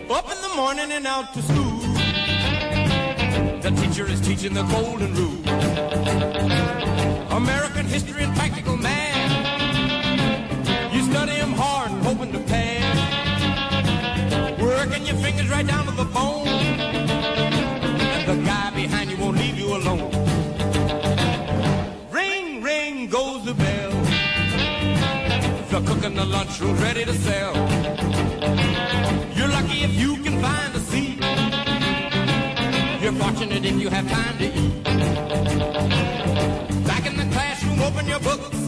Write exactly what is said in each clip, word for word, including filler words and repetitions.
Up in the morning and out to school. The teacher is teaching the golden rule. American history and practical math. You study them hard and hoping to pass. Working your fingers right down to the bone. And the guy behind you won't leave you alone. Ring, ring goes the bell. The cook in the lunchroom's ready to sell. You're lucky if you can find a seat. You're fortunate if you have time to eat. Back in the classroom, open your books.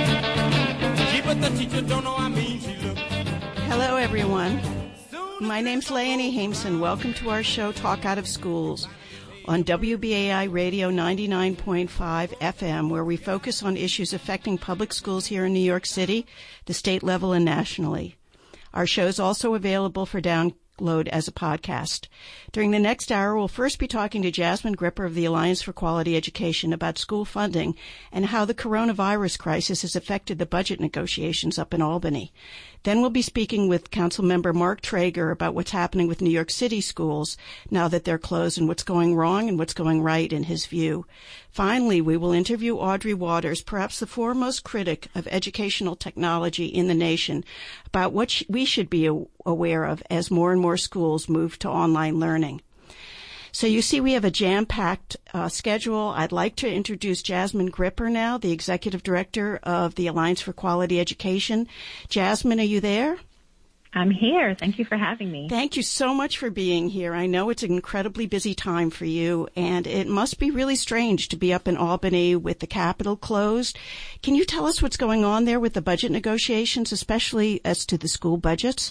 Gee, but the teacher don't know how mean she looks. Hello, everyone. My name's Leonie Hameson. Welcome to our show, Talk Out of Schools, on W B A I Radio ninety-nine point five F M, where we focus on issues affecting public schools here in New York City, the state level, and nationally. Our show is also available for download as a podcast. During the next hour, we'll first be talking to Jasmine Gripper of the Alliance for Quality Education about school funding and how the coronavirus crisis has affected the budget negotiations up in Albany. Then we'll be speaking with Councilmember Mark Traeger about what's happening with New York City schools now that they're closed and what's going wrong and what's going right in his view. Finally, we will interview Audrey Waters, perhaps the foremost critic of educational technology in the nation, about what sh- we should be a- aware of as more and more schools move to online learning. So you see we have a jam-packed uh, schedule. I'd like to introduce Jasmine Gripper now, the Executive Director of the Alliance for Quality Education. Jasmine, are you there? I'm here. Thank you for having me. Thank you so much for being here. I know it's an incredibly busy time for you, and it must be really strange to be up in Albany with the Capitol closed. Can you tell us what's going on there with the budget negotiations, especially as to the school budgets?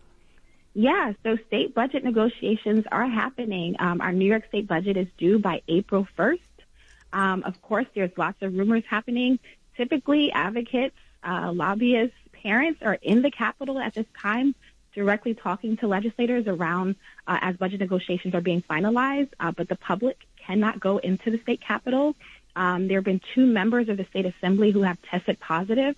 Yeah, so state budget negotiations are happening. Um, our New York State budget is due by April first. Um, of course, there's lots of rumors happening. Typically, advocates, uh, lobbyists, parents are in the Capitol at this time directly talking to legislators around uh, as budget negotiations are being finalized, uh, but the public cannot go into the state Capitol. Um, there have been two members of the state assembly who have tested positive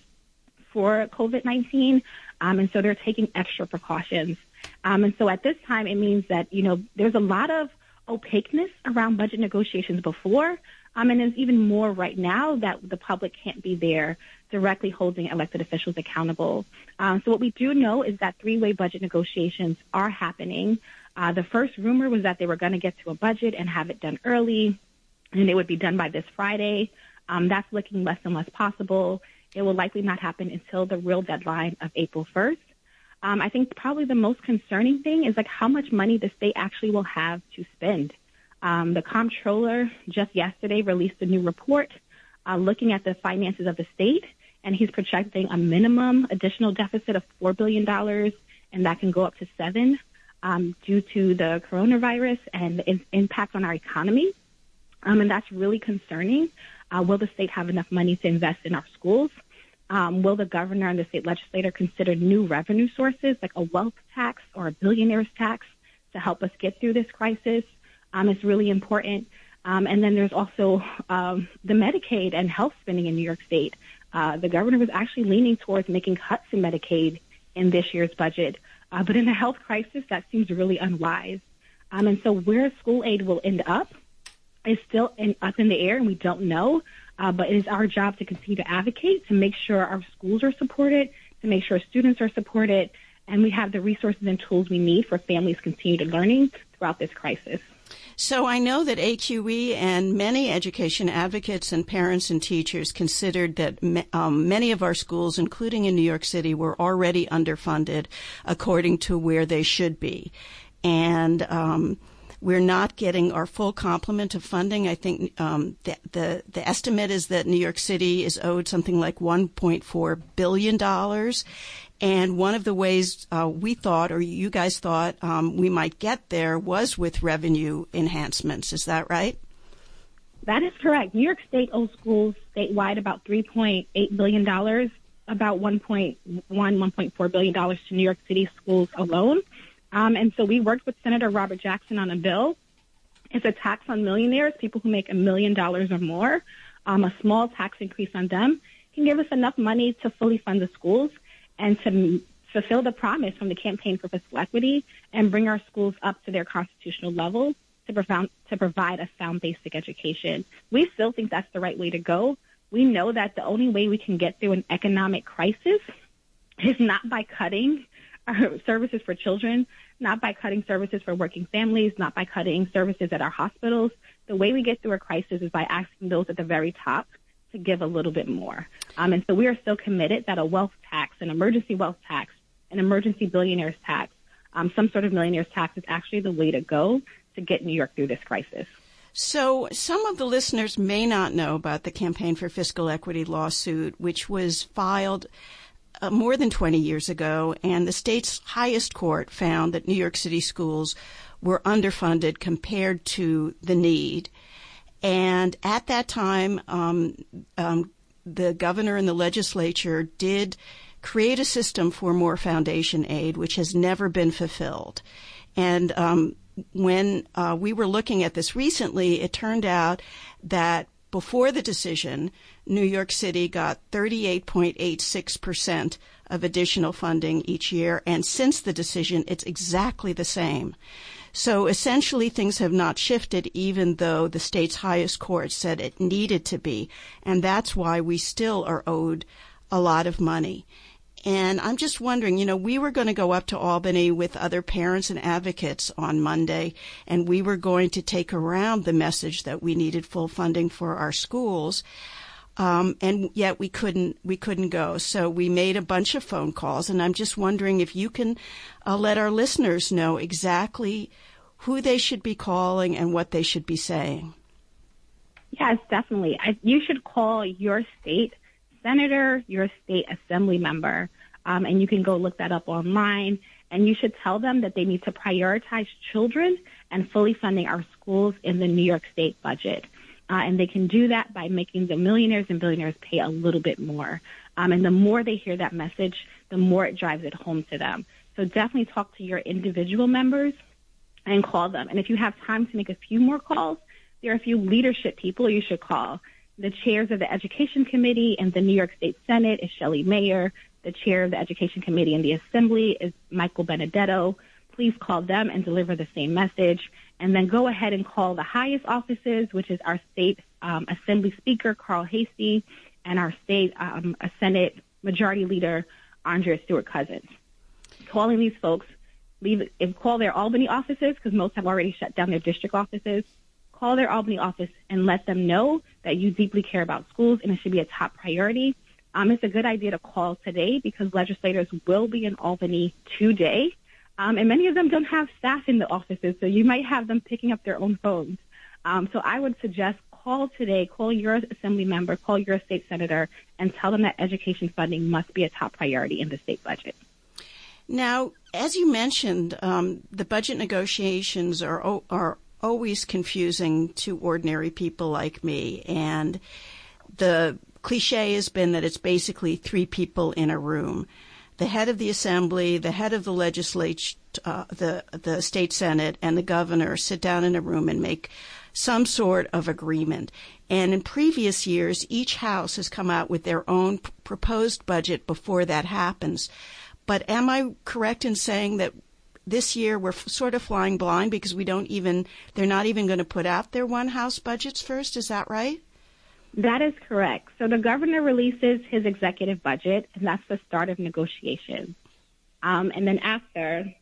for COVID nineteen, um, and so they're taking extra precautions. Um, and so at this time, it means that, you know, there's a lot of opaqueness around budget negotiations before, um, and there's even more right now that the public can't be there directly holding elected officials accountable. Um, so what we do know is that three-way budget negotiations are happening. Uh, the first rumor was that they were going to get to a budget and have it done early, and it would be done by this Friday. Um, that's looking less and less possible. It will likely not happen until the real deadline of April first. Um, I think probably the most concerning thing is like how much money the state actually will have to spend. Um, the comptroller just yesterday released a new report uh, looking at the finances of the state, and he's projecting a minimum additional deficit of four billion dollars, and that can go up to seven um, due to the coronavirus and its impact on our economy. Um, and that's really concerning. Uh, will the state have enough money to invest in our schools? Um, will the governor and the state legislator consider new revenue sources like a wealth tax or a billionaire's tax to help us get through this crisis? Um, it's really important. Um, and then there's also um, the Medicaid and health spending in New York State. Uh, the governor was actually leaning towards making cuts in Medicaid in this year's budget. Uh, but in a health crisis, that seems really unwise. Um, and so where school aid will end up is still in, up in the air, and we don't know. Uh, but it is our job to continue to advocate, to make sure our schools are supported, to make sure students are supported, and we have the resources and tools we need for families' continued learning throughout this crisis. So I know that A Q E and many education advocates and parents and teachers considered that um, many of our schools, including in New York City, were already underfunded according to where they should be. And um we're not getting our full complement of funding. I think um, the, the the estimate is that New York City is owed something like one point four billion dollars. And one of the ways uh, we thought, or you guys thought, um, we might get there was with revenue enhancements. Is that right? That is correct. New York State owes schools statewide about three point eight billion dollars, about one point one, one point four billion dollars to New York City schools alone. Um, and so we worked with Senator Robert Jackson on a bill. It's a tax on millionaires, people who make a million dollars or more. Um, a small tax increase on them can give us enough money to fully fund the schools and to fulfill the promise from the Campaign for Fiscal Equity and bring our schools up to their constitutional levels to, profound, to provide a sound basic education. We still think that's the right way to go. We know that the only way we can get through an economic crisis is not by cutting our services for children, not by cutting services for working families, not by cutting services at our hospitals. The way we get through a crisis is by asking those at the very top to give a little bit more. Um, and so we are still committed that a wealth tax, an emergency wealth tax, an emergency billionaires tax, um, some sort of millionaires tax is actually the way to go to get New York through this crisis. So some of the listeners may not know about the Campaign for Fiscal Equity lawsuit, which was filed uh, more than twenty years ago, and the state's highest court found that New York City schools were underfunded compared to the need. And at that time, um, um, the governor and the legislature did create a system for more foundation aid, which has never been fulfilled. And um, when uh, we were looking at this recently, it turned out that before the decision, New York City got thirty-eight point eight six percent of additional funding each year, and since the decision, it's exactly the same. So essentially, things have not shifted, even though the state's highest court said it needed to be, and that's why we still are owed a lot of money. And I'm just wondering, you know, we were going to go up to Albany with other parents and advocates on Monday, and we were going to take around the message that we needed full funding for our schools. Um, and yet we couldn't, we couldn't go. So we made a bunch of phone calls, and I'm just wondering if you can uh, let our listeners know exactly who they should be calling and what they should be saying. Yes, definitely. I, you should call your state senator, your state assembly member, um, and you can go look that up online. And you should tell them that they need to prioritize children and fully funding our schools in the New York State budget. Uh, and they can do that by making the millionaires and billionaires pay a little bit more. Um, and the more they hear that message, the more it drives it home to them. So definitely talk to your individual members and call them. And if you have time to make a few more calls, there are a few leadership people you should call. The chairs of the Education Committee in the New York State Senate is Shelley Mayer. The chair of the Education Committee in the Assembly is Michael Benedetto. Please call them and deliver the same message. And then go ahead and call the highest offices, which is our state um, Assembly Speaker, Carl Hastie, and our state um, Senate Majority Leader, Andrea Stewart-Cousins. Calling these folks, leave if call their Albany offices, because most have already shut down their district offices. Call their Albany office and let them know that you deeply care about schools and it should be a top priority. Um, it's a good idea to call today because legislators will be in Albany today. Um, and many of them don't have staff in the offices, so you might have them picking up their own phones. Um, so I would suggest call today, call your assembly member, call your state senator, and tell them that education funding must be a top priority in the state budget. Now, as you mentioned, um, the budget negotiations are are always confusing to ordinary people like me, and the cliche has been that it's basically three people in a room. The head of the assembly, the head of the legislature, uh, the the state senate, and the governor sit down in a room and make some sort of agreement. And in previous years, each house has come out with their own p- proposed budget before that happens. But am I correct in saying that this year we're f- sort of flying blind because we don't even, they're not even going to put out their one house budgets first? Is that right? That is correct. So the governor releases his executive budget, and that's the start of negotiations. Um, and then after,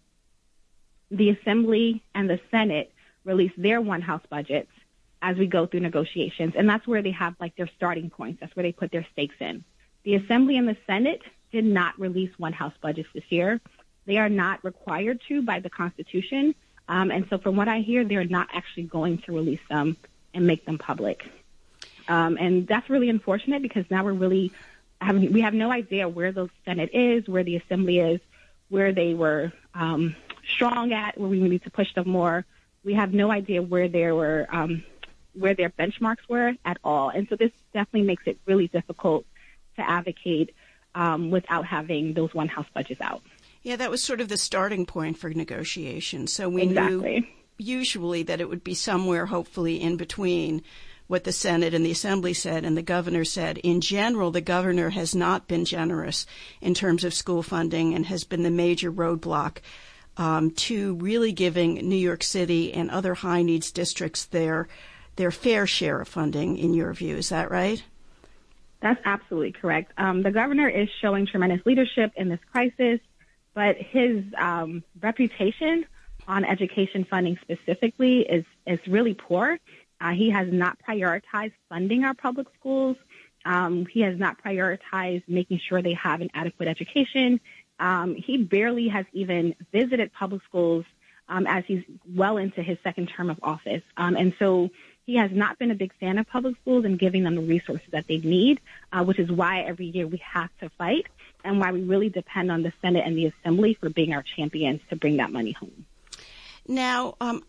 the Assembly and the Senate release their one-house budgets as we go through negotiations, and that's where they have, like, their starting points. That's where they put their stakes in. The Assembly and the Senate did not release one-house budgets this year. They are not required to by the Constitution, um, and so from what I hear, they're not actually going to release them and make them public. Um, and that's really unfortunate because now we're really having, we have no idea where the Senate is, where the Assembly is, where they were um, strong at, where we need to push them more. We have no idea where they were, um, where their benchmarks were at all. And so this definitely makes it really difficult to advocate um, without having those one-house budgets out. Yeah, that was sort of the starting point for negotiations. So we exactly. knew usually that it would be somewhere hopefully in between. what the Senate and the Assembly said and the governor said. In general, the governor has not been generous in terms of school funding and has been the major roadblock um, to really giving New York City and other high-needs districts their their fair share of funding, in your view. Is that right? That's absolutely correct. Um, the governor is showing tremendous leadership in this crisis, but his um, reputation on education funding specifically is, is really poor. Uh, he has not prioritized funding our public schools. Um, he has not prioritized making sure they have an adequate education. Um, he barely has even visited public schools um, as he's well into his second term of office. Um, and so he has not been a big fan of public schools and giving them the resources that they need, uh, which is why every year we have to fight and why we really depend on the Senate and the Assembly for being our champions to bring that money home. Now, um,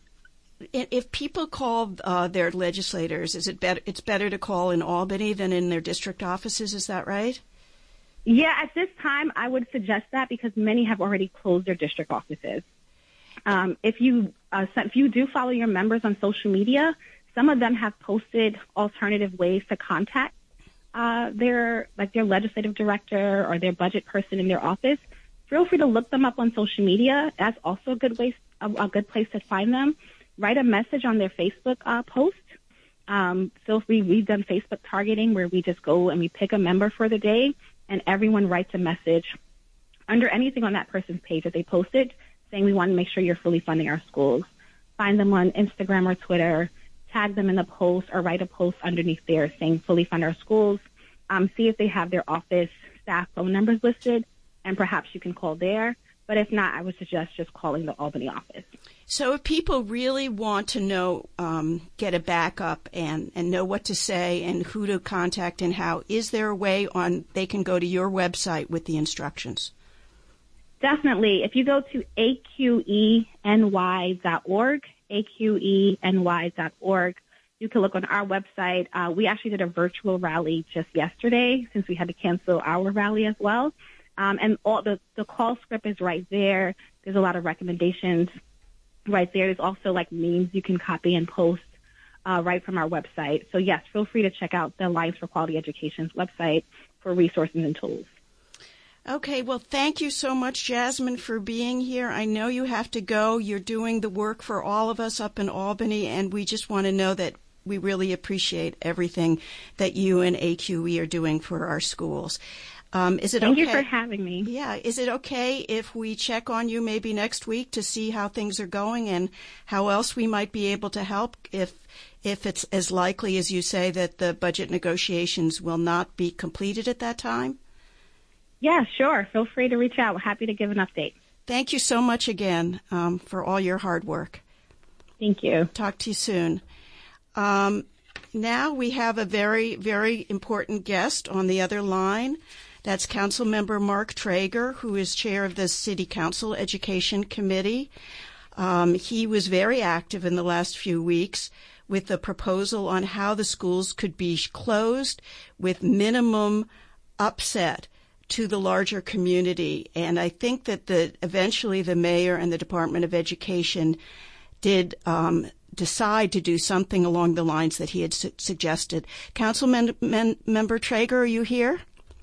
if people call uh, their legislators, is it better? It's better to call in Albany than in their district offices. Is that right? Yeah, at this time, I would suggest that because many have already closed their district offices. Um, if you uh, if you do follow your members on social media, some of them have posted alternative ways to contact uh, their like their legislative director or their budget person in their office. Feel free to look them up on social media. That's also a good way, a, a good place to find them. Write a message on their Facebook uh, post. Um, feel free. We've done Facebook targeting where we just go and we pick a member for the day, and everyone writes a message under anything on that person's page that they posted, saying we want to make sure you're fully funding our schools. Find them on Instagram or Twitter. Tag them in the post or write a post underneath there saying fully fund our schools. Um, see if they have their office staff phone numbers listed, and perhaps you can call there. But if not, I would suggest just calling the Albany office. So if people really want to know, um, get a backup and, and know what to say and who to contact and how, is there a way on they can go to your website with the instructions? Definitely. If you go to A Q E N Y dot org, A Q E N Y dot org. You can look on our website. Uh, we actually did a virtual rally just yesterday since we had to cancel our rally as well. Um, and all the, the call script is right there. There's a lot of recommendations right there. There's also like memes you can copy and post uh, right from our website. So, yes, feel free to check out the Alliance for Quality Education's website for resources and tools. Okay, well, thank you so much, Jasmine, for being here. I know you have to go. You're doing the work for all of us up in Albany, and we just want to know that we really appreciate everything that you and A Q E are doing for our schools. Um, is it Thank okay? you for having me. Yeah, is it okay if we check on you maybe next week to see how things are going and how else we might be able to help if if it's as likely as you say that the budget negotiations will not be completed at that time? Yeah, sure. Feel free to reach out. We're happy to give an update. Thank you so much again um, for all your hard work. Thank you. Talk to you soon. Um, now we have a very, very important guest on the other line. That's Councilmember Mark Traeger, who is chair of the City Council Education Committee. Um, he was very active in the last few weeks with a proposal on how the schools could be closed with minimum upset to the larger community. And I think that the eventually the mayor and the Department of Education did um, decide to do something along the lines that he had su- suggested. Councilmember Traeger, are you here?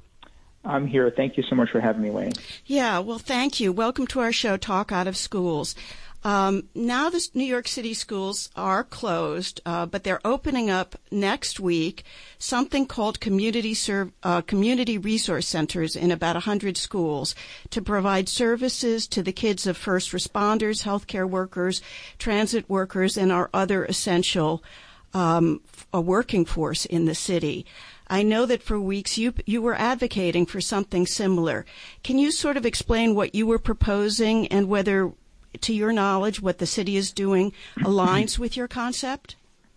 I'm here. Thank you so much for having me, Wayne. Yeah, well, thank you. Welcome to our show, Talk Out of Schools. Um, now the New York City schools are closed, uh, but they're opening up next week something called community serv- uh, community resource centers in about one hundred schools to provide services to the kids of first responders, healthcare workers, transit workers, and our other essential um, a working force in the city. I know that for weeks you you were advocating for something similar. Can you sort of explain what you were proposing and whether, to your knowledge, what the city is doing aligns with your concept?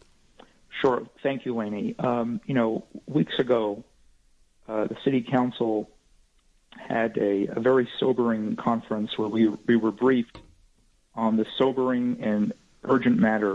Sure. Thank you, Lainey. Um, you know, weeks ago, uh, the City Council had a, a very sobering conference where we, we were briefed on the sobering and urgent matter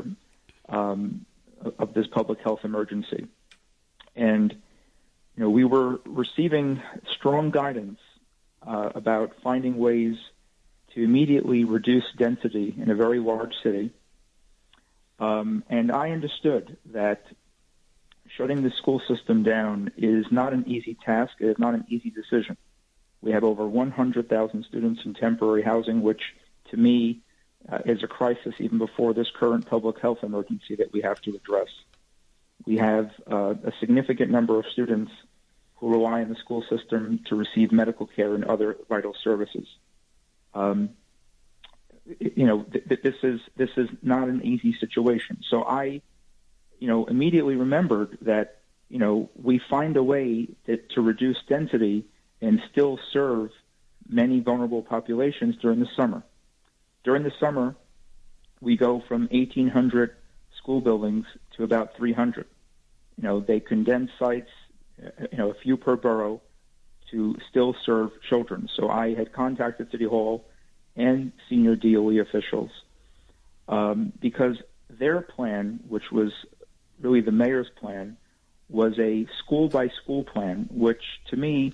um, of this public health emergency. And, you know, we were receiving strong guidance uh, about finding ways to immediately reduce density in a very large city. Um, and I understood that shutting the school system down is not an easy task. It is not an easy decision. We have over one hundred thousand students in temporary housing, which to me uh, is a crisis even before this current public health emergency that we have to address. We have uh, a significant number of students who rely on the school system to receive medical care and other vital services. Um, you know, th- th- this is this is not an easy situation. So I, you know, immediately remembered that, you know, we find a way to, to reduce density and still serve many vulnerable populations during the summer. During the summer, we go from eighteen hundred school buildings to about three hundred. You know, they condense sites, you know, a few per borough to still serve children. So I had contacted City Hall and senior D O E officials um, because their plan, which was really the mayor's plan, was a school-by-school plan, which to me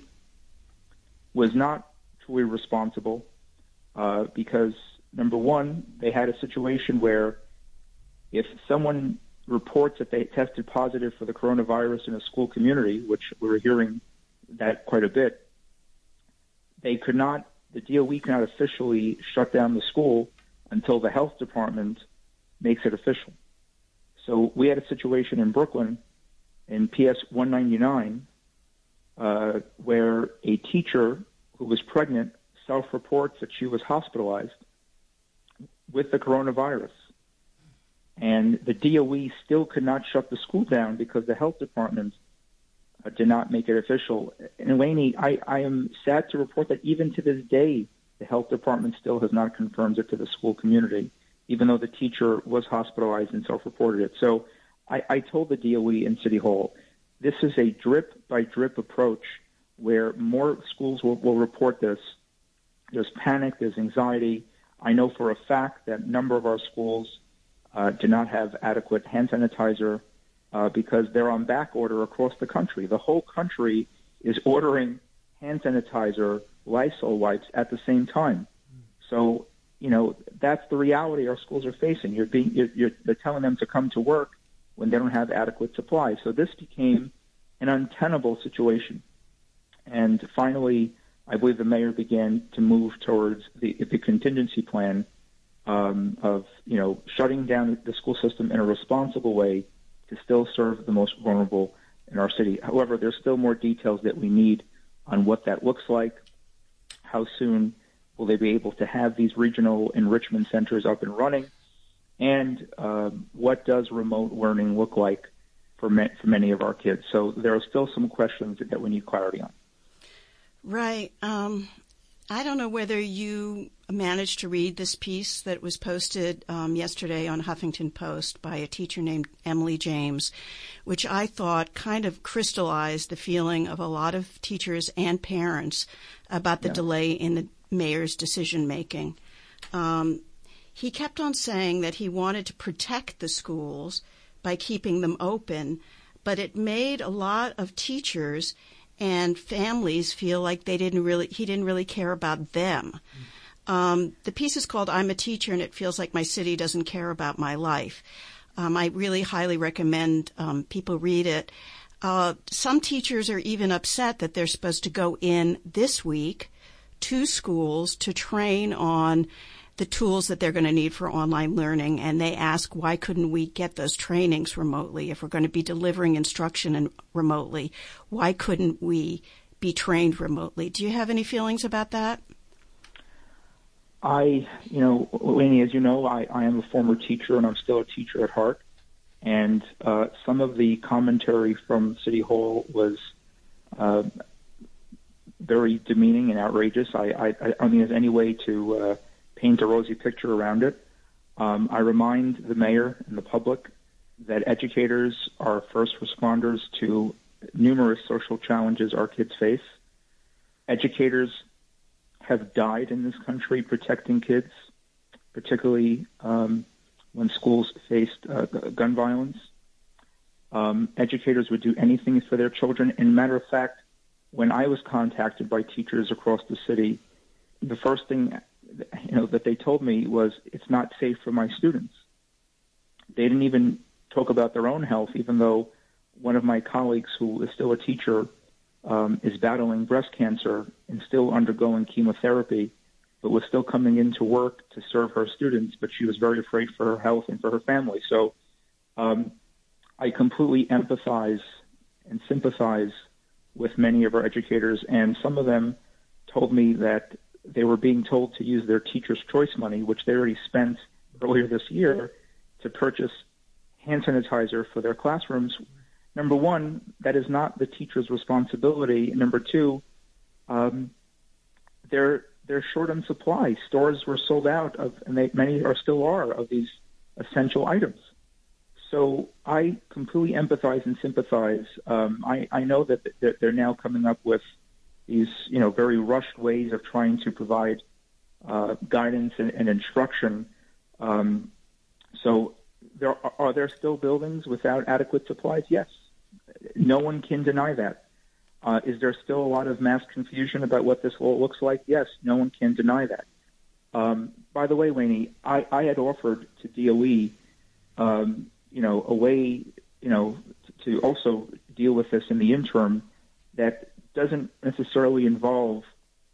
was not truly responsible uh, because, number one, they had a situation where if someone reports that they tested positive for the coronavirus in a school community, which we were hearing that quite a bit, they could not, the D O E cannot officially shut down the school until the health department makes it official. So we had a situation in Brooklyn in P S one ninety-nine uh, where a teacher who was pregnant self-reports that she was hospitalized with the coronavirus. And the D O E still could not shut the school down because the health department uh, did not make it official. And Lainey, I, I am sad to report that even to this day, the health department still has not confirmed it to the school community, even though the teacher was hospitalized and self-reported it. So I, I told the D O E and City Hall, this is a drip-by-drip approach where more schools will, will report this. There's panic, there's anxiety. I know for a fact that a number of our schools uh, do not have adequate hand sanitizer uh, because they're on back order across the country. The whole country is ordering hand sanitizer, Lysol wipes at the same time. So, you know, that's the reality our schools are facing. You're being, you're, you're, they're telling them to come to work when they don't have adequate supplies. So this became an untenable situation. And finally, I believe the mayor began to move towards the, the contingency plan um, of, you know, shutting down the school system in a responsible way to still serve the most vulnerable in our city. However, there's still more details that we need on what that looks like. How soon will they be able to have these regional enrichment centers up and running? And uh, what does remote learning look like for, ma- for many of our kids? So there are still some questions that we need clarity on. Right. Um, I don't know whether you managed to read this piece that was posted um, yesterday on Huffington Post by a teacher named Emily James, which I thought kind of crystallized the feeling of a lot of teachers and parents about the yeah. delay in the mayor's decision-making. Um, he kept on saying that he wanted to protect the schools by keeping them open, but it made a lot of teachers and families feel like they didn't really, he didn't really care about them. Mm. Um, the piece is called I'm a Teacher and It Feels Like My City Doesn't Care About My Life. Um, I really highly recommend um, people read it. Uh, some teachers are even upset that they're supposed to go in this week to schools to train on the tools that they're going to need for online learning, and they ask, why couldn't we get those trainings remotely? If we're going to be delivering instruction in, remotely, why couldn't we be trained remotely? Do you have any feelings about that? I, you know, Lainey, as you know, I, I am a former teacher, and I'm still a teacher at heart. And uh, some of the commentary from City Hall was uh, very demeaning and outrageous. I, I, I don't think there's any way to uh, paint a rosy picture around it. Um, I remind the mayor and the public that educators are first responders to numerous social challenges our kids face. Educators have died in this country protecting kids, particularly um, when schools faced uh, gun violence. Um, educators would do anything for their children. And matter of fact, when I was contacted by teachers across the city, the first thing you know that they told me was it's not safe for my students. They didn't even talk about their own health, even though one of my colleagues who is still a teacher um, is battling breast cancer and still undergoing chemotherapy, but was still coming into work to serve her students, but she was very afraid for her health and for her family. So um, I completely empathize and sympathize with many of our educators, and some of them told me that they were being told to use their teacher's choice money, which they already spent earlier this year, to purchase hand sanitizer for their classrooms. Number one, that is not the teacher's responsibility. Number two, um, they're they're short on supply. Stores were sold out of, and they, many are still are, of these essential items. So I completely empathize and sympathize. Um, I, I know that they're now coming up with these, you know, very rushed ways of trying to provide uh, guidance and, and instruction. Um, so there are, are there still buildings without adequate supplies? Yes. No one can deny that. Uh, is there still a lot of mass confusion about what this law looks like? Yes. No one can deny that. Um, by the way, Lainey, I, I had offered to D O E, um, you know, a way, you know, to also deal with this in the interim that doesn't necessarily involve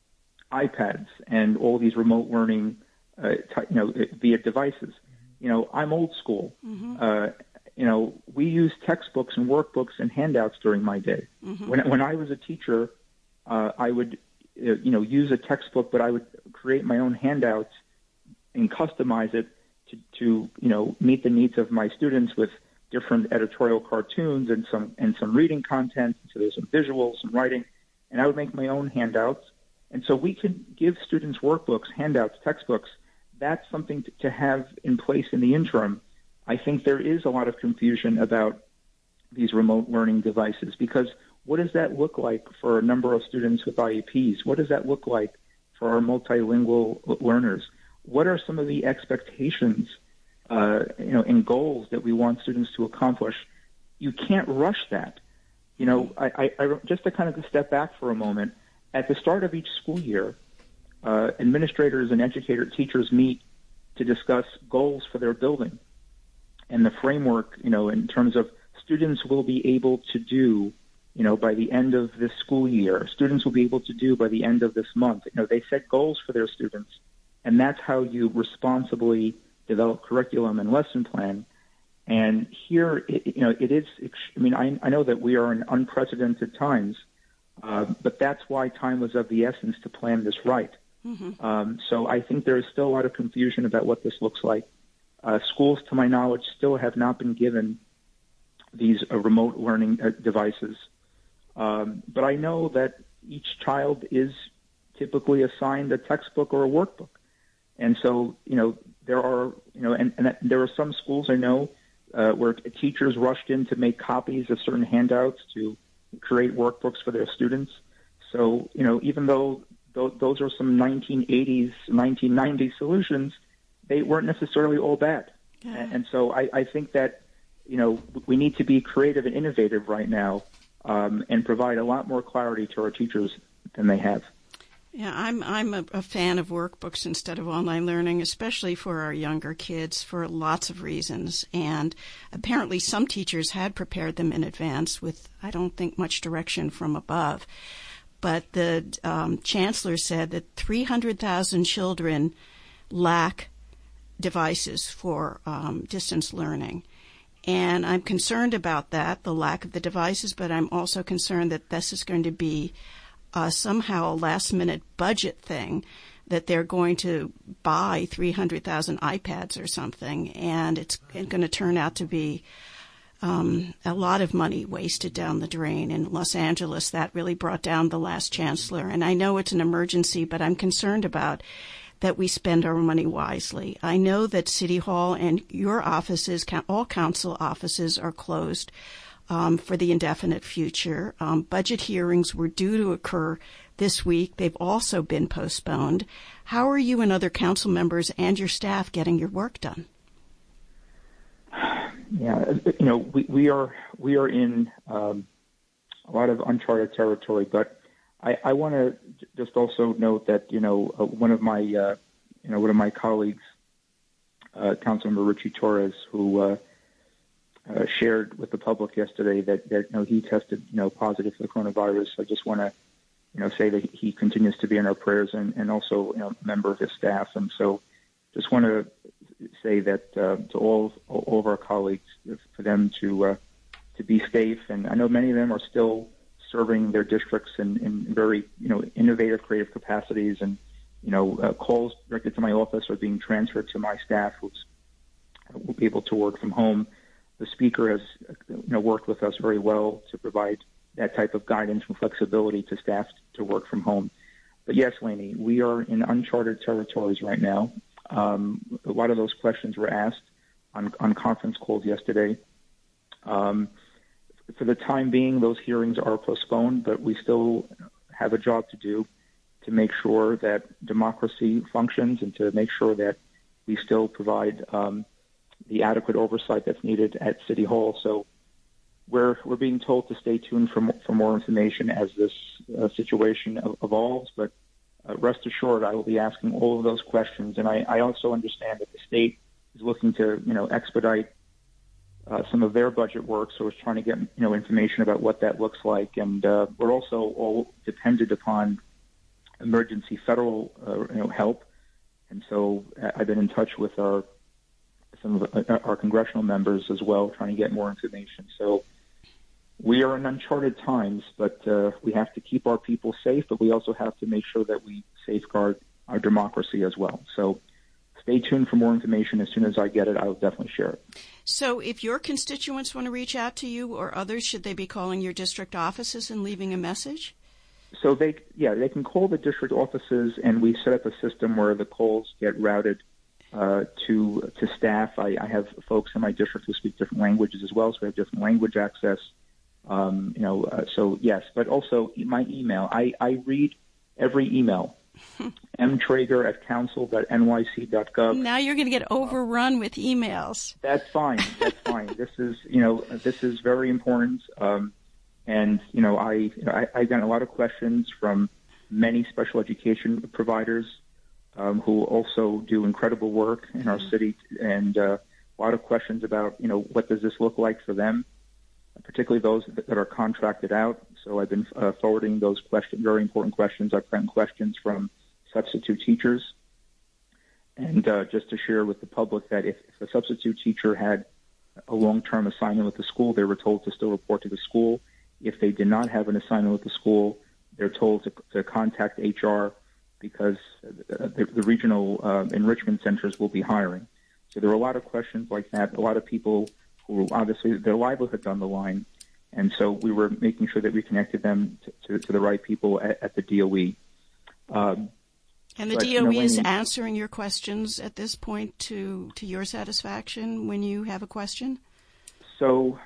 iPads and all these remote learning, uh, t- you know, via devices. You know, I'm old school. Mm-hmm. Uh, you know, we use textbooks and workbooks and handouts during my day. Mm-hmm. When when I was a teacher, uh, I would, uh, you know, use a textbook, but I would create my own handouts and customize it to, to you know, meet the needs of my students with different editorial cartoons and some and some reading content. So there's some visuals, some writing, and I would make my own handouts. And so we can give students workbooks, handouts, textbooks. That's something to, to have in place in the interim. I think there is a lot of confusion about these remote learning devices, because what does that look like for a number of students with I E Ps? What does that look like for our multilingual learners? What are some of the expectations, uh, you know, and goals that we want students to accomplish? You can't rush that. You know, I, I, I just to kind of step back for a moment, at the start of each school year, uh, administrators and educator teachers meet to discuss goals for their building and the framework, you know, in terms of students will be able to do, you know, by the end of this school year, students will be able to do by the end of this month. You know, they set goals for their students, and that's how you responsibly develop curriculum and lesson plan. And here, it, you know, it is, I mean, I, I know that we are in unprecedented times, uh, but that's why time was of the essence to plan this right. Mm-hmm. Um, so I think there is still a lot of confusion about what this looks like. Uh, schools, to my knowledge, still have not been given these uh, remote learning uh, devices. Um, but I know that each child is typically assigned a textbook or a workbook. And so, you know, there are, you know, and, and there are some schools I know uh, where teachers rushed in to make copies of certain handouts to create workbooks for their students. So, you know, even though th- those are some nineteen eighties, nineteen nineties solutions, they weren't necessarily all bad. Yeah. And, and so I, I think that, you know, we need to be creative and innovative right now um, and provide a lot more clarity to our teachers than they have. Yeah, I'm I'm a, a fan of workbooks instead of online learning, especially for our younger kids, for lots of reasons. And apparently some teachers had prepared them in advance with, I don't think, much direction from above. But the um, chancellor said that three hundred thousand children lack devices for um, distance learning. And I'm concerned about that, the lack of the devices, but I'm also concerned that this is going to be uh, somehow a last-minute budget thing, that they're going to buy three hundred thousand iPads or something, and it's going to turn out to be um, a lot of money wasted down the drain. In Los Angeles, that really brought down the last chancellor. And I know it's an emergency, but I'm concerned about that we spend our money wisely. I know that City Hall and your offices, all council offices, are closed um, for the indefinite future. Um, budget hearings were due to occur this week. They've also been postponed. How are you and other council members and your staff getting your work done? Yeah, you know, we, we are we are in um, a lot of uncharted territory, but I, I want to just also note that, you know, uh, one of my, uh, you know, one of my colleagues, uh, Councilmember Richie Torres, who uh, uh, shared with the public yesterday that, that you know, he tested you know positive for the coronavirus. I just want to you know say that he continues to be in our prayers and, and also you know, a member of his staff. And so just want to say that uh, to all all of our colleagues, for them to uh, to be safe. And I know many of them are still serving their districts in, in very you know innovative, creative capacities. And you know uh, calls directed to my office are being transferred to my staff, who's will be able to work from home. The speaker has you know worked with us very well to provide that type of guidance and flexibility to staff to work from home. But yes, Lainey, we are in uncharted territories right now. Um, a lot of those questions were asked on, on conference calls yesterday. Um, for the time being, those hearings are postponed, but we still have a job to do to make sure that democracy functions and to make sure that we still provide um, the adequate oversight that's needed at City Hall. So we're we're being told to stay tuned for more, for more information as this uh, situation evolves. But uh, rest assured, I will be asking all of those questions. And I, I also understand that the state is looking to you know expedite uh, some of their budget work, so it's trying to get you know information about what that looks like. And uh, we're also all dependent upon emergency federal uh, you know help. And so I've been in touch with our some of our congressional members as well, trying to get more information. So we are in uncharted times, but uh, we have to keep our people safe, but we also have to make sure that we safeguard our democracy as well. So stay tuned for more information. As soon as I get it, I will definitely share it. So if your constituents want to reach out to you or others, should they be calling your district offices and leaving a message? So they, yeah, they can call the district offices, and we set up a system where the calls get routed uh, to to staff. I, I have folks in my district who speak different languages as well, so we have different language access. Um, you know, uh, so yes, but also my email. I, I read every email. M Traeger at council dot N Y C dot gov. Now you're going to get overrun with emails. That's fine. That's fine. This is, you know, this is very important. Um, and you know, I, you know, I I got a lot of questions from many special education providers um, who also do incredible work in our city, and uh, a lot of questions about, you know, what does this look like for them, particularly those that are contracted out. So I've been uh, forwarding those questions, very important questions. I've gotten questions from substitute teachers. And uh, just to share with the public that if, if a substitute teacher had a long-term assignment with the school, they were told to still report to the school. If they did not have an assignment with the school, they're told to, to contact H R because the, the regional uh, enrichment centers will be hiring. So there are a lot of questions like that, a lot of people who obviously their livelihood's on the line. And so we were making sure that we connected them to, to, to the right people at, at the D O E. Um, and the but, D O E you know, is answering your questions at this point to, to your satisfaction when you have a question? So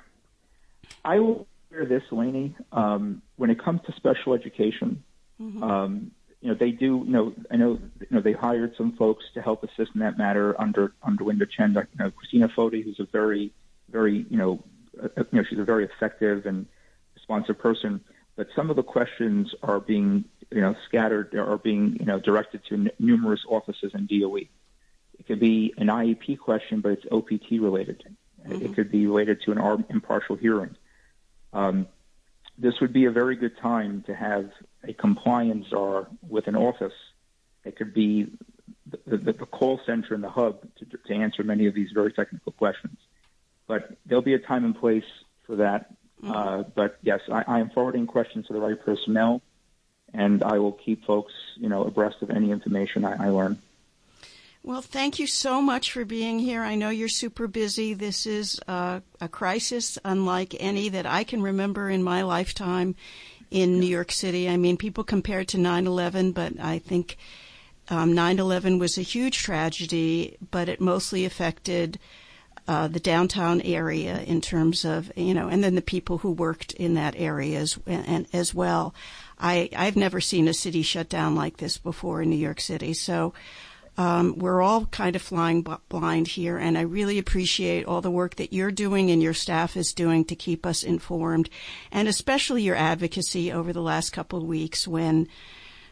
I will share this, Lainey. Um, when it comes to special education, mm-hmm. um, you know, they do, you know, I know, you know, they hired some folks to help assist in that matter under, under Linda Chen, you know, Christina Foti, who's a very, very, you know, uh, you know, she's a very effective and responsive person. But some of the questions are being, you know, scattered or being, you know, directed to n- numerous offices in D O E. It could be an I E P question, but it's O P T related. Mm-hmm. It could be related to an ar- impartial hearing. Um, this would be a very good time to have a compliance czar with an office. It could be the, the, the call center and the hub to, to answer many of these very technical questions. But there'll be a time and place for that. Mm-hmm. Uh, but yes, I, I am forwarding questions to the right personnel, and I will keep folks, you know, abreast of any information I, I learn. Well, thank you so much for being here. I know you're super busy. This is uh, a crisis unlike any that I can remember in my lifetime in New York City. I mean, people compare it to nine eleven, but I think um, nine eleven was a huge tragedy, but it mostly affected Uh, the downtown area in terms of, you know, and then the people who worked in that area as, and, as well. I, I've never seen a city shut down like this before in New York City. So um, we're all kind of flying b- blind here, and I really appreciate all the work that you're doing and your staff is doing to keep us informed, and especially your advocacy over the last couple of weeks when,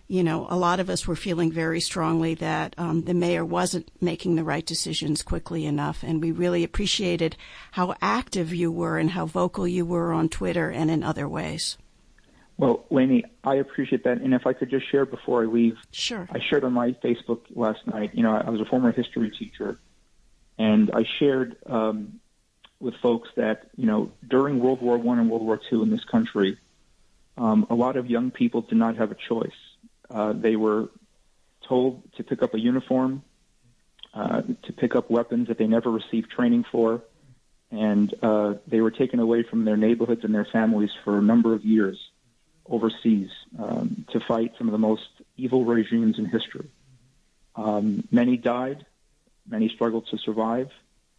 you know, a lot of us were feeling very strongly that um, the mayor wasn't making the right decisions quickly enough, and we really appreciated how active you were and how vocal you were on Twitter and in other ways. Well, Lainey, I appreciate that. And if I could just share before I leave. Sure. I shared on my Facebook last night, you know, I was a former history teacher, and I shared um, with folks that, you know, during World War One and World War Two in this country, um, a lot of young people did not have a choice. Uh, they were told to pick up a uniform, uh, to pick up weapons that they never received training for, and uh, they were taken away from their neighborhoods and their families for a number of years overseas um, to fight some of the most evil regimes in history. Um, many died, many struggled to survive,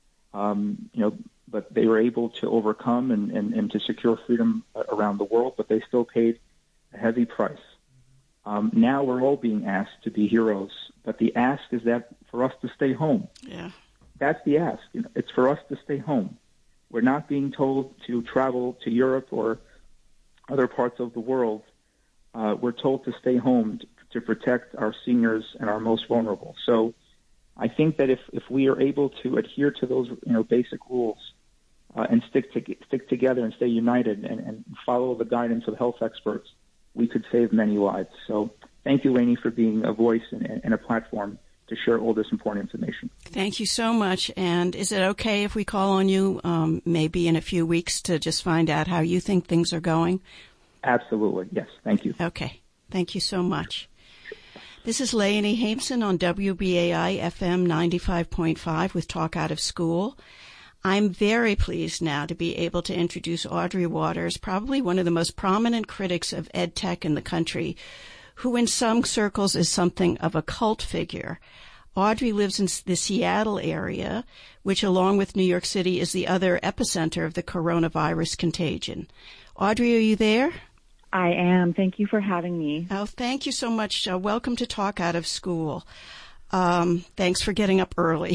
um, you know, but they were able to overcome and, and, and to secure freedom around the world, but they still paid a heavy price. Um, now we're all being asked to be heroes, but the ask is that for us to stay home. Yeah. That's the ask. You know, it's for us to stay home. We're not being told to travel to Europe or other parts of the world. Uh, we're told to stay home to, to protect our seniors and our most vulnerable. So I think that if, if we are able to adhere to those, you know, basic rules uh, and stick to, stick together and stay united and, and follow the guidance of health experts, we could save many lives. So thank you, Lainey, for being a voice and, and a platform to share all this important information. Thank you so much. And is it okay if we call on you um, maybe in a few weeks to just find out how you think things are going? Absolutely. Yes. Thank you. Okay. Thank you so much. This is Leonie Haimson on W B A I F M ninety-five point five with Talk Out of School. I'm very pleased now to be able to introduce Audrey Waters, probably one of the most prominent critics of ed tech in the country, who in some circles is something of a cult figure. Audrey lives in the Seattle area, which along with New York City is the other epicenter of the coronavirus contagion. Audrey, are you there? I am. Thank you for having me. Oh, thank you so much. Uh, welcome to Talk Out of School. Um, thanks for getting up early.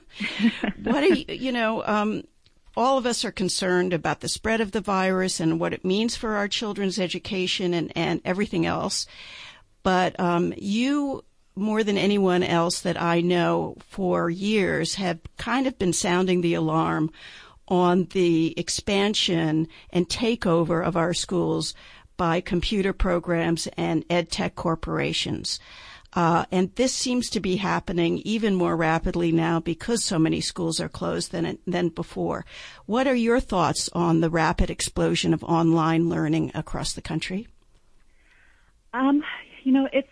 What are you, you know, um, all of us are concerned about the spread of the virus and what it means for our children's education and, and everything else. But um, you, more than anyone else that I know for years, have kind of been sounding the alarm on the expansion and takeover of our schools by computer programs and ed tech corporations. Uh, and this seems to be happening even more rapidly now because so many schools are closed than than before. What are your thoughts on the rapid explosion of online learning across the country? Um, you know, it's.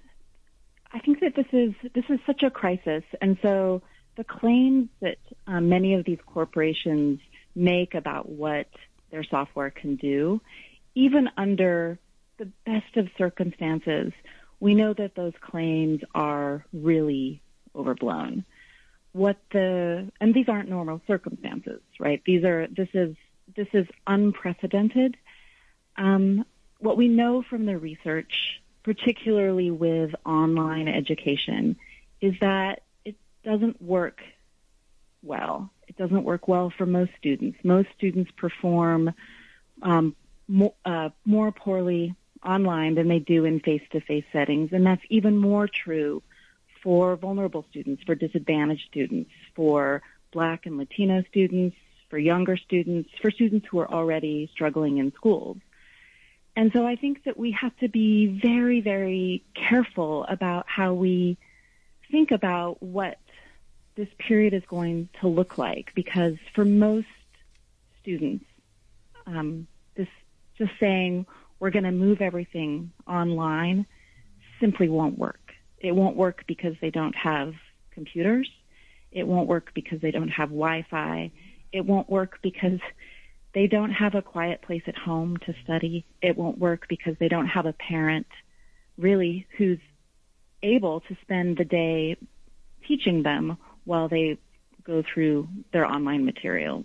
I think that this is this is such a crisis, and so the claims that um, many of these corporations make about what their software can do, even under the best of circumstances, we know that those claims are really overblown. What the and these aren't normal circumstances, right? These are this is this is unprecedented. Um, what we know from the research, particularly with online education, is that it doesn't work well. It doesn't work well for most students. Most students perform um, more, uh, more poorly online than they do in face-to-face settings, and that's even more true for vulnerable students, for disadvantaged students, for Black and Latino students, for younger students, for students who are already struggling in schools. And so I think that we have to be very, very careful about how we think about what this period is going to look like, because for most students, um, this just saying we're going to move everything online simply won't work. It won't work because they don't have computers. It won't work because they don't have Wi-Fi. It won't work because they don't have a quiet place at home to study. It won't work because they don't have a parent really who's able to spend the day teaching them while they go through their online materials.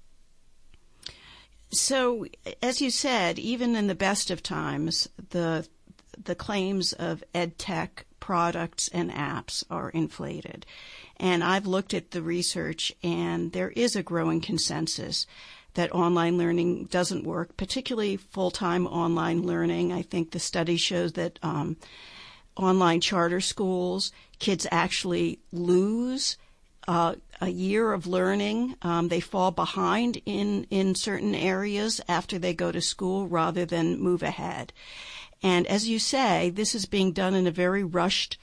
So, as you said, even in the best of times, the the claims of ed tech products and apps are inflated. And I've looked at the research, and there is a growing consensus that online learning doesn't work, particularly full-time online learning. I think the study shows that um, online charter schools, kids actually lose uh, a year of learning. Um, they fall behind in, in certain areas after they go to school rather than move ahead. And as you say, this is being done in a very rushed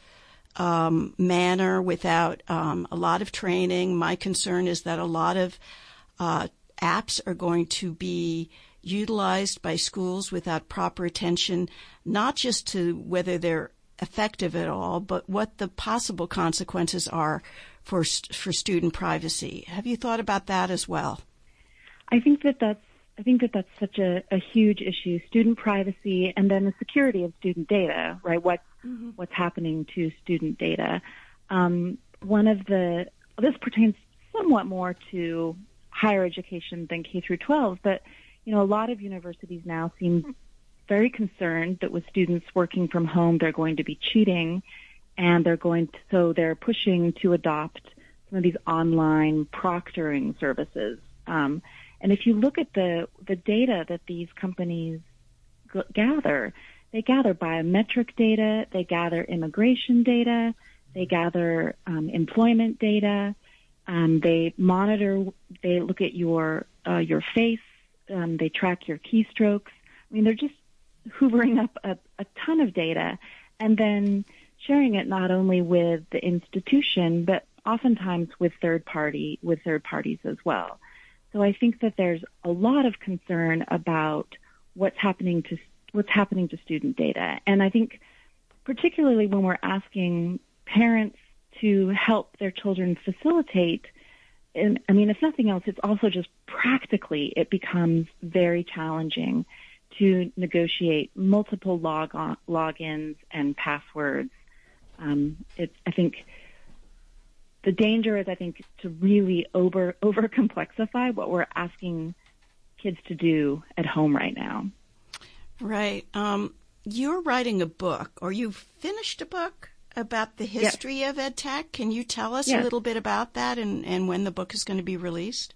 um, manner without um, a lot of training. My concern is that a lot of uh, apps are going to be utilized by schools without proper attention, not just to whether they're effective at all, but what the possible consequences are for for student privacy. Have you thought about that as well? I think that that's I think that that's such a, a huge issue: student privacy, and then the security of student data. Right? What's mm-hmm. what's happening to student data? Um, one of the this pertains somewhat more to higher education than K through twelve, but you know, a lot of universities now seem very concerned that with students working from home, they're going to be cheating, and they're going to, so they're pushing to adopt some of these online proctoring services. Um, and if you look at the the data that these companies g- gather, they gather biometric data, they gather immigration data, they gather um, employment data, um, they monitor, they look at your uh, your face, um, they track your keystrokes. I mean, they're just hoovering up a, a ton of data and then sharing it not only with the institution, but oftentimes with third party, with third parties as well. So I think that there's a lot of concern about what's happening to what's happening to student data. And I think particularly when we're asking parents to help their children facilitate, and I mean, if nothing else, it's also just practically, it becomes very challenging to negotiate multiple log on, logins and passwords. Um, it's, I think the danger is, I think, to really over over complexify what we're asking kids to do at home right now. Right. Um, you're writing a book, or you've finished a book about the history yes. of EdTech. Can you tell us yes. a little bit about that and, and when the book is going to be released?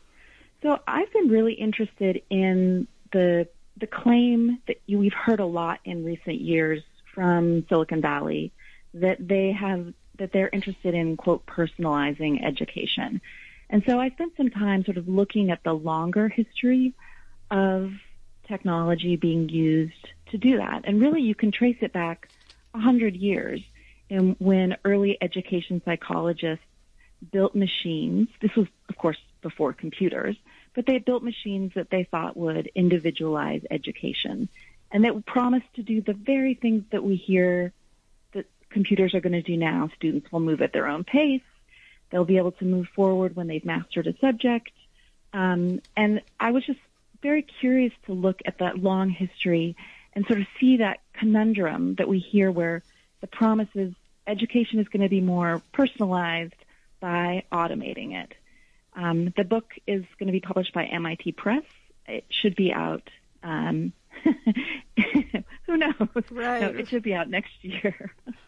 So I've been really interested in the the claim that you, we've heard a lot in recent years from Silicon Valley that they have that they're interested in, quote, personalizing education. And so I spent some time sort of looking at the longer history of technology being used to do that. And really you can trace it back one hundred years in when early education psychologists built machines. This was, of course, before computers, but they built machines that they thought would individualize education and that promised to do the very things that we hear that computers are going to do now. Students will move at their own pace. They'll be able to move forward when they've mastered a subject. Um, and I was just very curious to look at that long history and sort of see that conundrum that we hear where the promise is education is going to be more personalized by automating it. Um, the book is going to be published by M I T Press. It should be out. Um, who knows? Right. No, it should be out next year.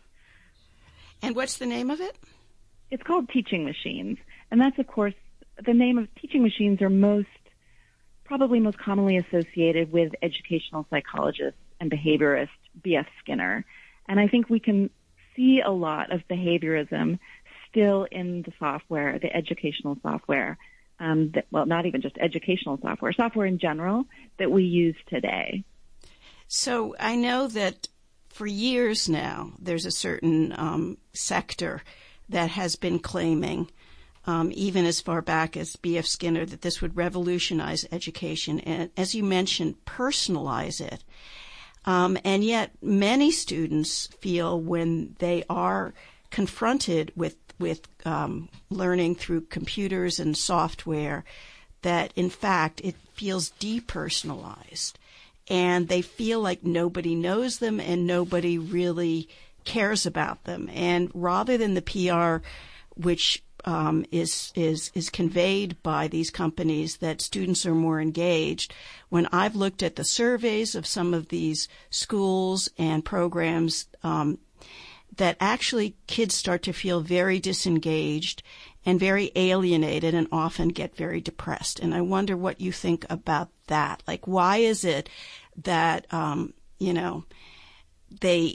And what's the name of it? It's called Teaching Machines. And that's, of course, the name of Teaching Machines are most, probably most commonly associated with educational psychologist and behaviorist B F Skinner. And I think we can see a lot of behaviorism still in the software, the educational software, um, that, well, not even just educational software, software in general that we use today. So I know that for years now, there's a certain um, sector that has been claiming, um, even as far back as B F Skinner, that this would revolutionize education and, as you mentioned, personalize it. Um, and yet many students feel when they are confronted with with um, learning through computers and software that, in fact, it feels depersonalized. And they feel like nobody knows them and nobody really cares about them. And rather than the P R which um, is is is conveyed by these companies that students are more engaged, when I've looked at the surveys of some of these schools and programs, um, that actually kids start to feel very disengaged and very alienated and often get very depressed. And I wonder what you think about that. Like, why is it that, um, you know, they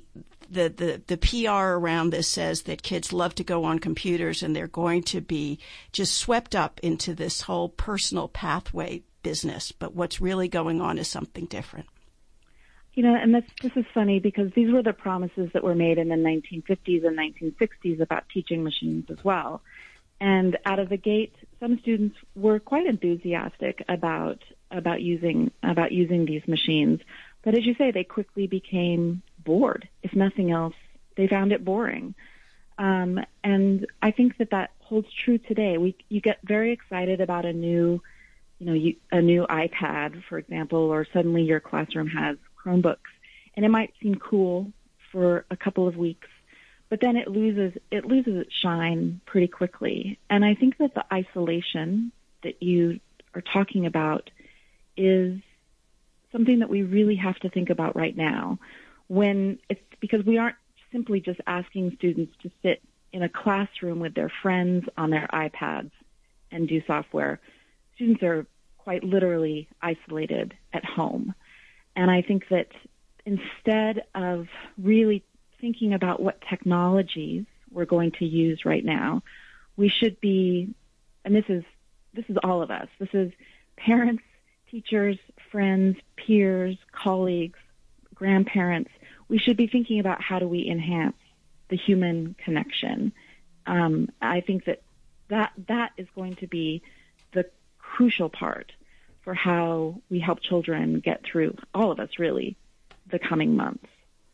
the, the, the P R around this says that kids love to go on computers and they're going to be just swept up into this whole personal pathway business. But what's really going on is something different. You know, and that's, this is funny because these were the promises that were made in the nineteen fifties and nineteen sixties about teaching machines as well. And out of the gate, some students were quite enthusiastic about about using about using these machines. But as you say, they quickly became bored. If nothing else, they found it boring. Um, and I think that that holds true today. We you get very excited about a new, you know, you, a new iPad, for example, or suddenly your classroom has Chromebooks, and it might seem cool for a couple of weeks, but then it loses it loses its shine pretty quickly. And I think that the isolation that you are talking about is something that we really have to think about right now, when it's because we aren't simply just asking students to sit in a classroom with their friends on their iPads and do software. Students are quite literally isolated at home. And I think that instead of really thinking about what technologies we're going to use right now, we should be, and this is this is all of us, this is parents, teachers, friends, peers, colleagues, grandparents. We should be thinking about how do we enhance the human connection. Um, I think that, that that is going to be the crucial part for how we help children get through, all of us really, the coming months.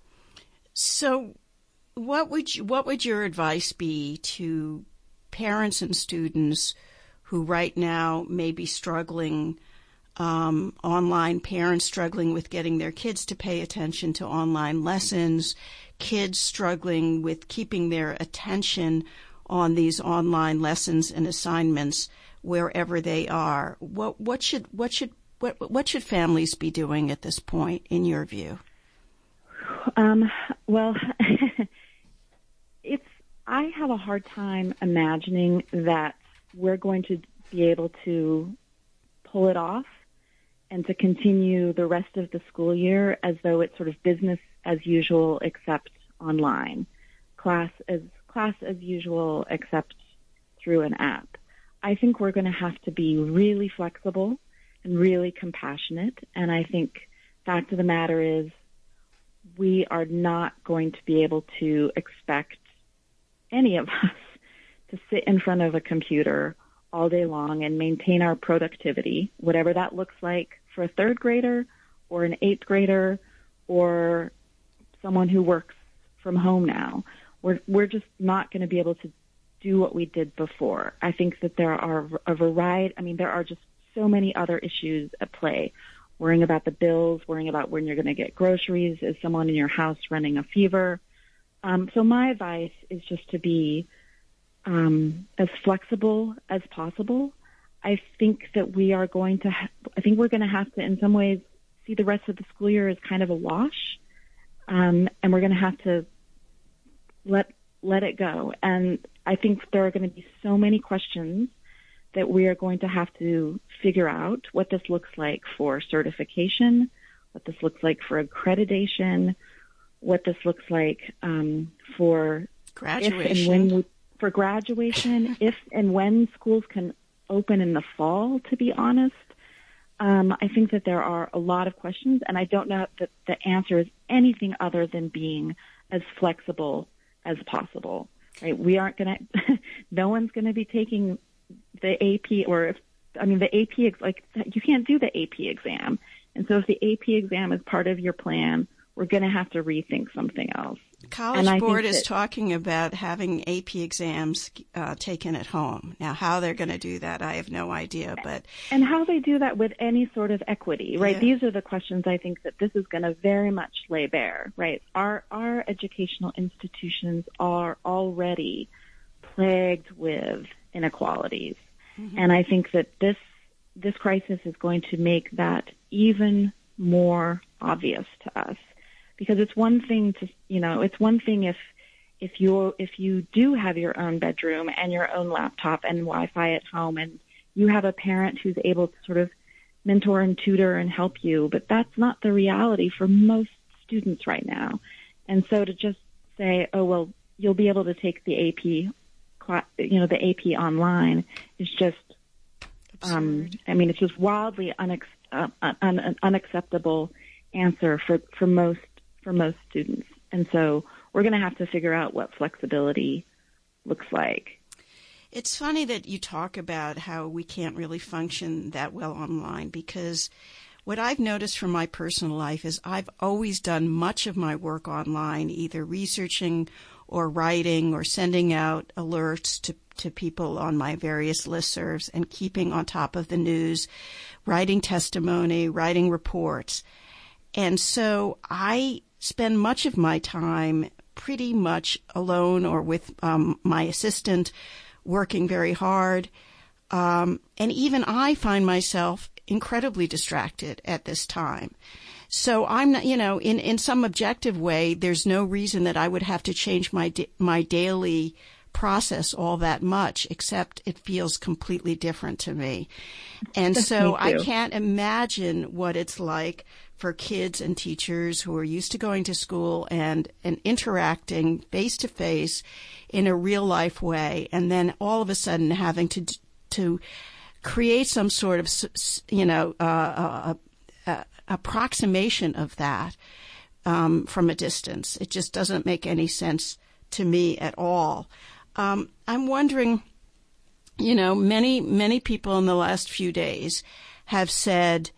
So what would you, what would your advice be to parents and students who right now may be struggling um, online, parents struggling with getting their kids to pay attention to online lessons, kids struggling with keeping their attention on these online lessons and assignments wherever they are? What what should what should what what should families be doing at this point, in your view? Um, well, it's I have a hard time imagining that we're going to be able to pull it off and to continue the rest of the school year as though it's sort of business as usual except online, class as class as usual except through an app. I think we're going to have to be really flexible and really compassionate. And I think fact of the matter is we are not going to be able to expect any of us to sit in front of a computer all day long and maintain our productivity, whatever that looks like for a third grader or an eighth grader or someone who works from home now. We're, we're just not going to be able to do what we did before. I think that there are a variety, I mean, there are just so many other issues at play. Worrying about the bills, worrying about when you're going to get groceries, is someone in your house running a fever? Um, so my advice is just to be um, as flexible as possible. I think that we are going to, ha- I think we're going to have to, in some ways, see the rest of the school year as kind of a wash, um, and we're going to have to let let it go. And I think there are going to be so many questions that we are going to have to figure out what this looks like for certification, what this looks like for accreditation, what this looks like um, for graduation. If and when we, for graduation, if and when schools can open in the fall, to be honest. Um, I think that there are a lot of questions, and I don't know that the answer is anything other than being as flexible as possible. Right? We aren't going to, no one's going to be taking the A P, or if, I mean, the A P, like, you can't do the A P exam. And so if the A P exam is part of your plan, we're going to have to rethink something else. College Board is that, talking about having A P exams uh, taken at home. Now, how they're going to do that, I have no idea. But and how they do that with any sort of equity, right? Yeah. These are the questions I think that this is going to very much lay bare, right? Our our educational institutions are already plagued with inequalities, mm-hmm. and I think that this this crisis is going to make that even more obvious to us. Because it's one thing to, you know, it's one thing if if you if you do have your own bedroom and your own laptop and Wi-Fi at home, and you have a parent who's able to sort of mentor and tutor and help you, but that's not the reality for most students right now. And so to just say, oh, well, you'll be able to take the A P, you know, the A P online is just, um, I mean, it's just wildly unex- uh, un- un- unacceptable answer for, for most for most students. And so we're going to have to figure out what flexibility looks like. It's funny that you talk about how we can't really function that well online, because what I've noticed from my personal life is I've always done much of my work online, either researching or writing or sending out alerts to, to people on my various listservs and keeping on top of the news, writing testimony, writing reports. And so I spend much of my time pretty much alone or with um, my assistant, working very hard. Um, and even I find myself incredibly distracted at this time. So I'm not, you know, in, in some objective way, there's no reason that I would have to change my da- my daily process all that much, except it feels completely different to me. And so I can't imagine what it's like for kids and teachers who are used to going to school and, and interacting face to face in a real life way, and then all of a sudden having to to create some sort of, you know, uh, a, a approximation of that um, from a distance. It just doesn't make any sense to me at all. Um, I'm wondering, you know, many, many people in the last few days have said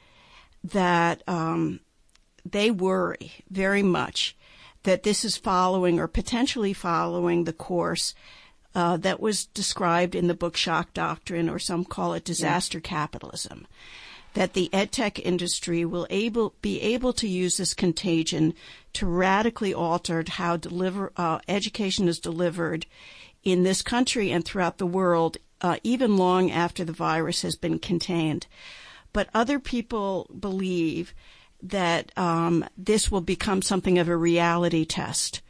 that um, they worry very much that this is following or potentially following the course uh, that was described in the book Shock Doctrine, or some call it disaster yeah. capitalism, that the edtech industry will able be able to use this contagion to radically alter how deliver uh, education is delivered in this country and throughout the world, uh, even long after the virus has been contained. But other people believe that um, this will become something of a reality test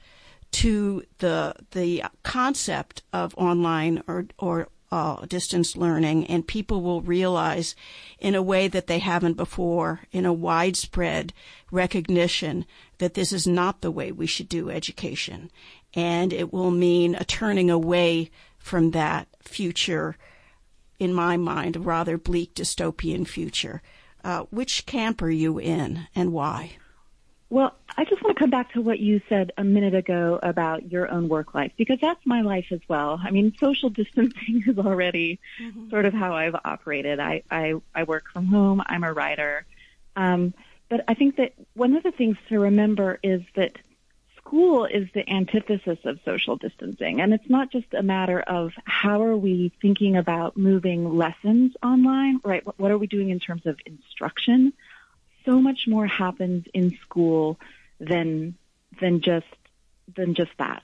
to the the concept of online or or uh, distance learning, and people will realize in a way that they haven't before, in a widespread recognition, that this is not the way we should do education, and it will mean a turning away from that future, in my mind, a rather bleak dystopian future. Uh, which camp are you in, and why? Well, I just want to come back to what you said a minute ago about your own work life, because that's my life as well. I mean, social distancing is already mm-hmm. sort of how I've operated. I, I, I work from home. I'm a writer. Um, but I think that one of the things to remember is that school is the antithesis of social distancing. And it's not just a matter of how are we thinking about moving lessons online, right? What, what are we doing in terms of instruction? So much more happens in school than than just than just that.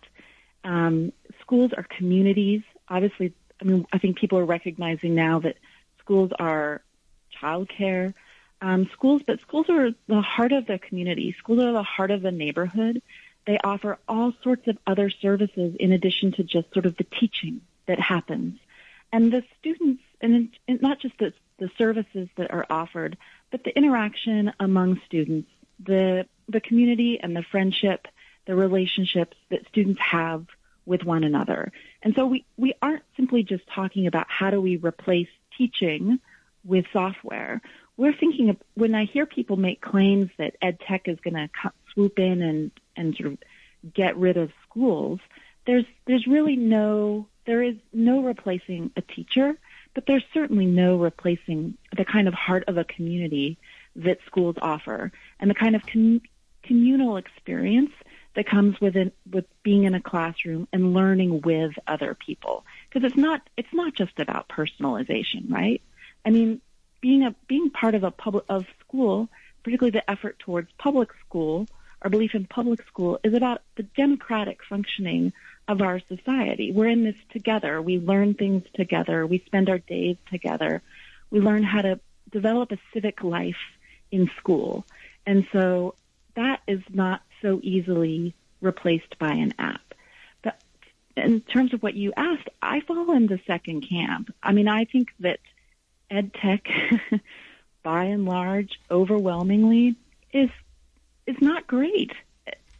Um, schools are communities. Obviously, I mean, I think people are recognizing now that schools are childcare um, schools, but schools are the heart of the community. Schools are the heart of the neighborhood. They offer all sorts of other services in addition to just sort of the teaching that happens. And the students, and not just the, the services that are offered, but the interaction among students, the the community and the friendship, the relationships that students have with one another. And so we, we aren't simply just talking about how do we replace teaching with software. We're thinking of, when I hear people make claims that ed tech is going to swoop in and, and sort of get rid of schools, there's there's really no, there is no replacing a teacher, but there's certainly no replacing the kind of heart of a community that schools offer and the kind of com- communal experience that comes with it, with being in a classroom and learning with other people. Because it's not it's not just about personalization, right? I mean, being a being part of a public of school, particularly the effort towards public school, our belief in public school, is about the democratic functioning of our society. We're in this together. We learn things together. We spend our days together. We learn how to develop a civic life in school. And so that is not so easily replaced by an app. But in terms of what you asked, I fall in the second camp. I mean, I think that ed tech, by and large, overwhelmingly, is is not great.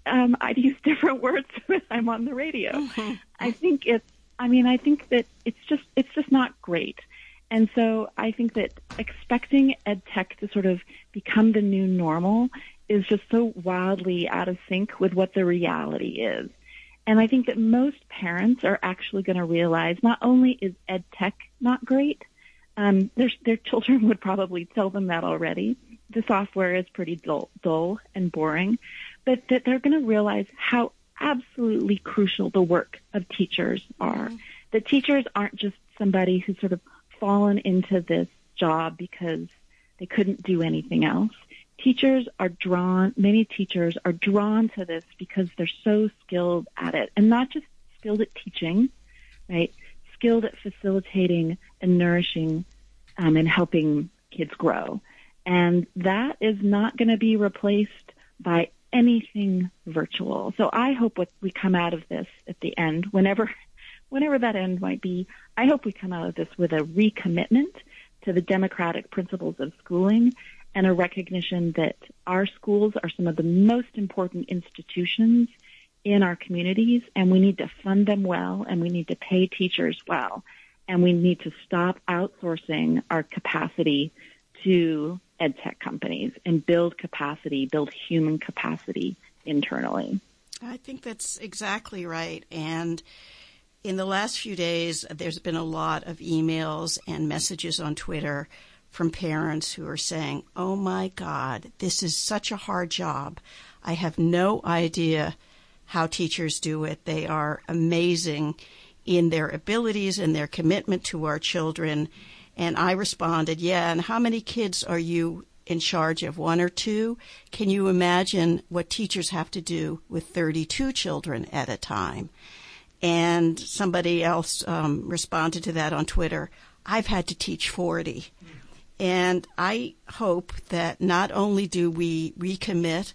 um, I'd use different words when I'm on the radio. Mm-hmm. I think it's, I mean, I think that it's just, it's just not great. And so I think that expecting ed tech to sort of become the new normal is just so wildly out of sync with what the reality is. And I think that most parents are actually going to realize not only is ed tech not great, um, their, their children would probably tell them that already. The software is pretty dull, dull and boring, but that they're going to realize how absolutely crucial the work of teachers are. Mm-hmm. That teachers aren't just somebody who's sort of fallen into this job because they couldn't do anything else. Teachers are drawn, many teachers are drawn to this because they're so skilled at it, and not just skilled at teaching, right? Skilled at facilitating and nourishing um, and helping kids grow. And that is not going to be replaced by anything virtual. So I hope what we come out of this at the end, whenever, whenever that end might be, I hope we come out of this with a recommitment to the democratic principles of schooling and a recognition that our schools are some of the most important institutions in our communities, and we need to fund them well, and we need to pay teachers well, and we need to stop outsourcing our capacity to ed tech companies and build capacity, build human capacity internally. I think that's exactly right. And in the last few days, there's been a lot of emails and messages on Twitter from parents who are saying, oh my God, this is such a hard job. I have no idea how teachers do it. They are amazing in their abilities and their commitment to our children. And I responded, yeah, and how many kids are you in charge of, one or two? Can you imagine what teachers have to do with thirty-two children at a time? And somebody else um, responded to that on Twitter, I've had to teach forty. And I hope that not only do we recommit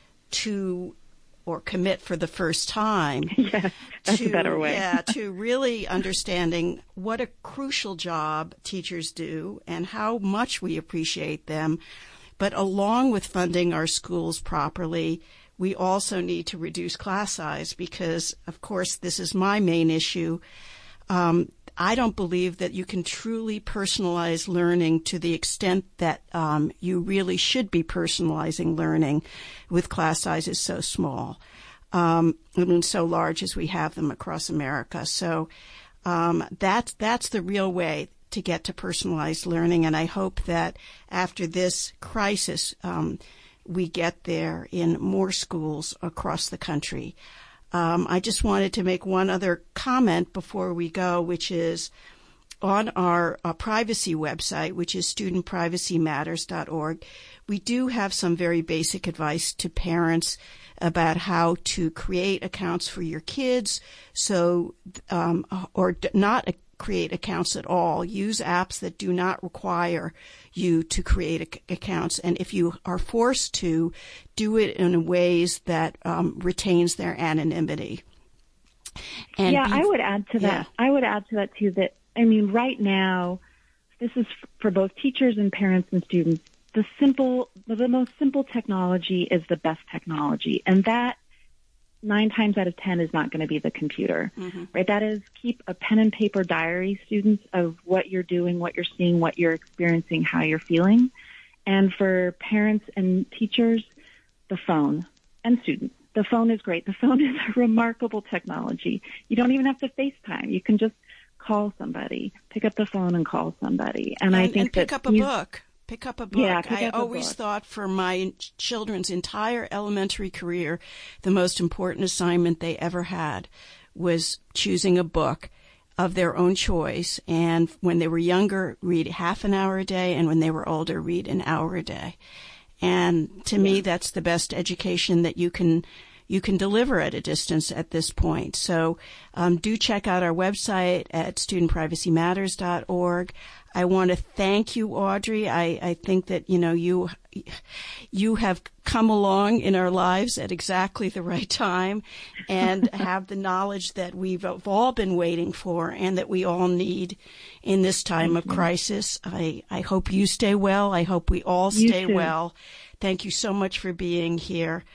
to or commit for the first time. Yes, that's to, a better way. yeah, to really understanding what a crucial job teachers do and how much we appreciate them. But along with funding our schools properly, we also need to reduce class size because, of course, this is my main issue. Um, I don't believe that you can truly personalize learning to the extent that um, you really should be personalizing learning with class sizes so small, um, I mean, so large as we have them across America. So um, that's that's the real way to get to personalized learning, and I hope that after this crisis, um, we get there in more schools across the country. Um, I just wanted to make one other comment before we go, which is on our uh, privacy website, which is student privacy matters dot org. We do have some very basic advice to parents about how to create accounts for your kids, so um, or d- not create accounts at all. Use apps that do not require you to create a- accounts. And if you are forced to, do it in ways that um, retains their anonymity. And yeah, be, I would add to that. Yeah. I would add to that, too, that, I mean, right now, this is for both teachers and parents and students. The simple, the most simple technology is the best technology. And that nine times out of ten is not going to be the computer, mm-hmm. right? That is, keep a pen and paper diary, students, of what you're doing, what you're seeing, what you're experiencing, how you're feeling. And for parents and teachers, the phone, and students. The phone is great. The phone is a remarkable technology. You don't even have to FaceTime. You can just call somebody, pick up the phone and call somebody. And, and I think and pick that up a you, book. Pick up a book. Yeah, pick I up a always book. thought for my children's entire elementary career, the most important assignment they ever had was choosing a book of their own choice. And when they were younger, read half an hour a day. And when they were older, read an hour a day. And to yeah. me, that's the best education that you can you can deliver at a distance at this point. So um, do check out our website at student privacy matters dot org. I want to thank you, Audrey. I, I think that, you know, you you have come along in our lives at exactly the right time and have the knowledge that we've all been waiting for and that we all need in this time Thank of you. crisis. I, I hope you stay well. I hope we all You stay too. well. Thank you so much for being here.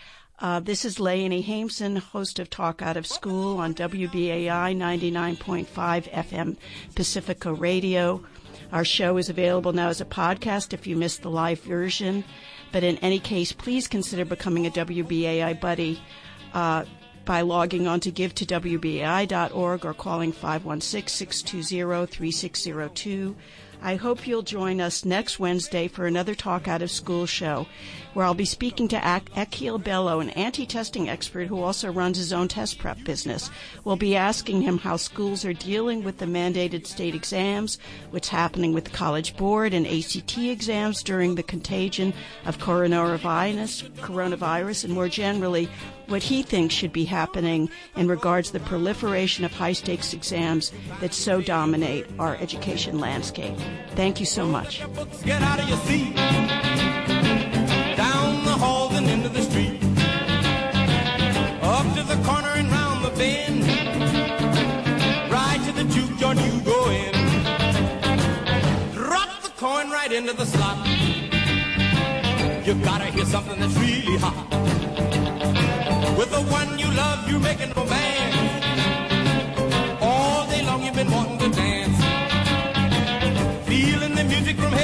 Uh, this is Leonie Hameson, host of Talk Out of School on W B A I ninety-nine point five F M Pacifica Radio. Our show is available now as a podcast if you missed the live version. But in any case, please consider becoming a W B A I buddy uh, by logging on to give to W B A I dot org or calling five one six, six two zero, three six zero two. I hope you'll join us next Wednesday for another Talk Out of School show, where I'll be speaking to Akil Bello, an anti-testing expert who also runs his own test prep business. We'll be asking him how schools are dealing with the mandated state exams, what's happening with the College Board and A C T exams during the contagion of coronavirus, coronavirus, and more generally, what he thinks should be happening in regards to the proliferation of high-stakes exams that so dominate our education landscape. Thank you so much. Get out of your seat. Down the halls and into the street. Up to the corner and round the bend. Right to the juke joint you go in. Drop the coin right into the slot. You gotta hear something that's really hot. With the one you love, you're making romance. All day long you've been wanting to dance. Feeling the music from